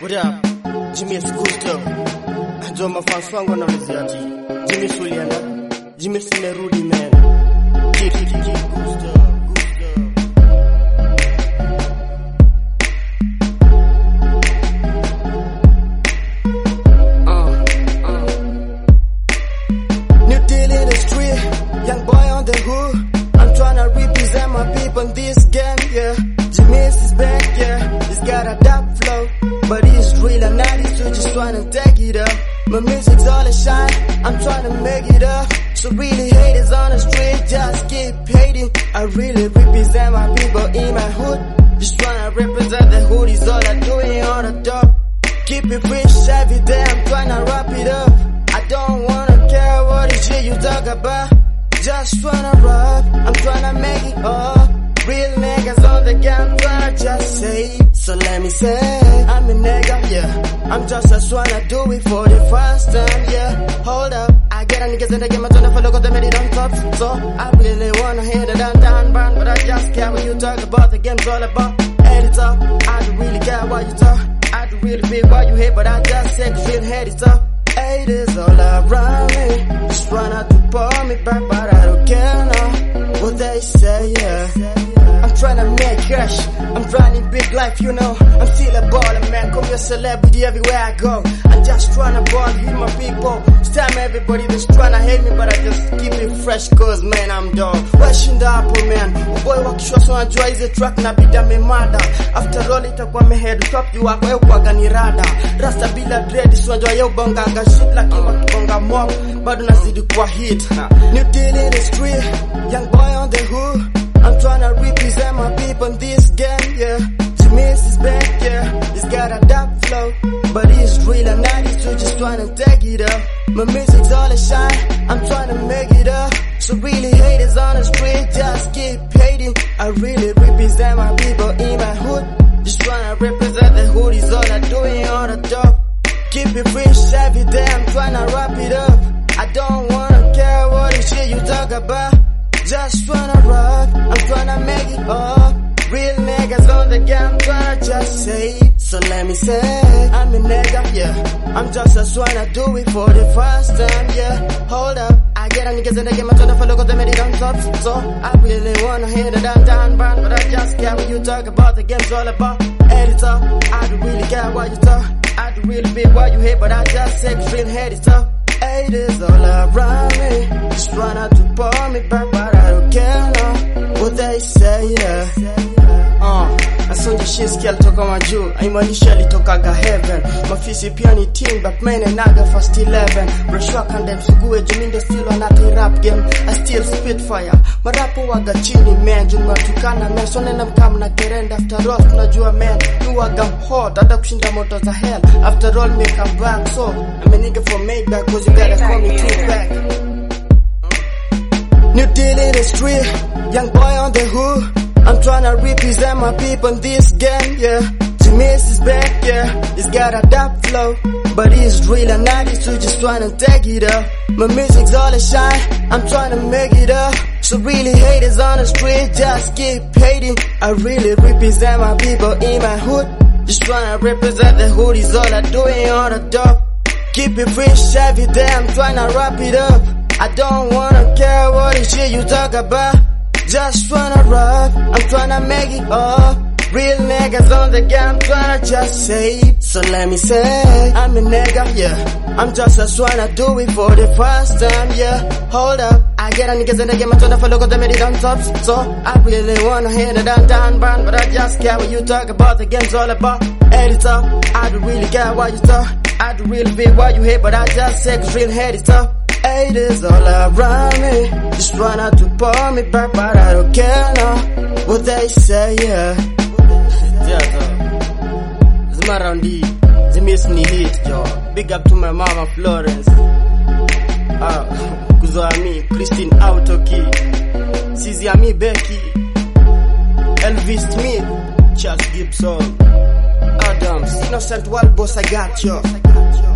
What up? Jimmy Gusto. Ndio mafans wangu wanaulizia ati Jimmy Suliana, Jimmy simerudi man. Gusto. New deal in the street, young boy on the hood. I'm tryna represent my people in this game, yeah. Jimmy is back, yeah. He's got a dark flow, but he's real and nice, so just tryna take it up. My music's all a shine, I'm tryna make it up. So really haters on the street, just keep hating. I really represent my people in my hood. Just tryna represent the hood, is all I do it on the top. Keep it fresh every day, I'm tryna wrap it up. I don't wanna care what the shit you talk about. Just tryna rap, I'm tryna make it up. Real niggas on the game, tryna just say. So let me say, I'm a nigga, yeah. I'm just tryna do it for the first time, yeah. Hold up, I get a niggas in the game, I'm tryna follow, cause they made it on top. So I really wanna hear the down band, but I just care what you talk about. The game's all about editor. I don't really care what you talk. I don't really feel what you hate, but I just say cause real head is up. Haters all around me, just tryna to pull me back, but I don't care now what they say, yeah. I'm tryna make cash, I'm running big life, you know. I'm still a baller, man, call me a celebrity everywhere I go. I'm just tryna ball, hit my people. Stamp everybody that's tryna hate me, but I just keep it fresh, cause man, I'm dog. Rushing the apple, man. Boy, wakishwa so najua hizi track na bida me mada. After all, itakuwa me head top, you wako yo kwa gani rada. Rasta bila dread, so najua yo bonga shit like you want to bonga mob, bado nazidi kwa hit. New deal in the street, young boy on the hood. I'm tryna represent my people in this game, yeah. Jimmy is back, yeah. He's got a dark flow, but he's real and nice, so just tryna take it up. My music's all a shine, I'm tryna make it up. So really haters on the street, just keep hating. I really represent my people in my hood. Just tryna represent the hood, is all I do it on the top. Keep it fresh every day, I'm tryna wrap it up. I don't wanna care what the shit you talk about. Just tryna rap, I'm tryna make it up. Real niggas on the game, tryna just say. So let me say, I'm a nigga, yeah. I'm just tryna do it for the first time, yeah. Hold up, I get a niggas in the game, I'm tryna follow, cause they made it on top. So I really wanna hear the down band, but I just care what you talk about. The game's all about editor. I don't really care what you talk. I don't really feel what you hate, but I just say cause real head is up. Haters all around me, just tryna to pull me back, but I don't care now what they say, yeah. Asonje shinski alitoka majuu, haimanishi alitokaga heaven. Mafisi pia ni team, but mene naga first 11. Brushwa kande msugue, juminde still wanati rap game. I still spit fire, marapo waga chini man. Juni watukana man, so nena mkam na kerenda. After all, tunajua man, you waga hot, hata kushinda moto za hell. After all, me come back, so I'm a nigga from Maybach, cause you better call me Tupac. New deal in the street, young boy on the hood. I'm tryna represent my people in this game, yeah. Jimmy is back, yeah. He's got a dark flow, but he's real and nice, so just tryna take it up. My music's all a shine, I'm tryna make it up. So really haters on the street, just keep hating. I really represent my people in my hood. Just tryna represent the hood, is all I do it on the top. Keep it fresh every day, I'm tryna wrap it up. I don't wanna care what the shit you talk about. Just tryna rap, I'm tryna make it up. Real niggas on the game, tryna just say. So let me say, I'm a nigga, yeah. I'm just tryna do it for the first time, yeah. Hold up, I get a niggas in the game, I'm tryna follow, cause they made it on top. So I really wanna hear the down band, but I just care what you talk about. The game's all about editor. I don't really care what you talk. I don't really feel what you hate, but I just say cause real head is up. Haters all around me, just tryna to pull me back, but I don't care now what they say, yeah. Yeah, so Zima Roundy, Zimis ni hit, yo. Big up to my mama Florence, kuzo ami Christine Autoki, Sizi ami Becky, Elvis Smith, Charles Gibson, Adams, Innocent Wild Boss, I got you.